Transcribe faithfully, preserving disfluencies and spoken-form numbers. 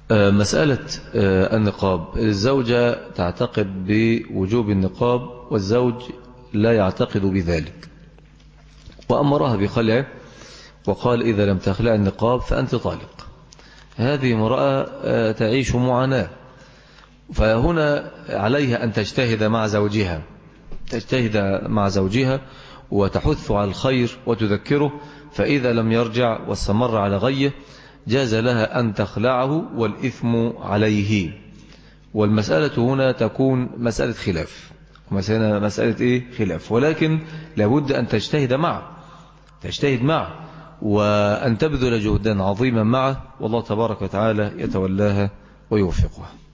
مسألة النقاب، الزوجة تعتقد بوجوب النقاب والزوج لا يعتقد بذلك، وأمرها بخلعه وقال إذا لم تخلع النقاب فأنت طالق. هذه امرأة تعيش معاناة، فهنا عليها أن تجتهد مع زوجها تجتهد مع زوجها وتحث على الخير وتذكره، فإذا لم يرجع واستمر على غيه جاز لها أن تخلعه والإثم عليه. والمسألة هنا تكون مسألة خلاف، مسألة, مسألة إيه؟ خلاف، ولكن لابد أن تجتهد معه تجتهد معه وأن تبذل جهدا عظيما معه، والله تبارك وتعالى يتولاها ويوفقها.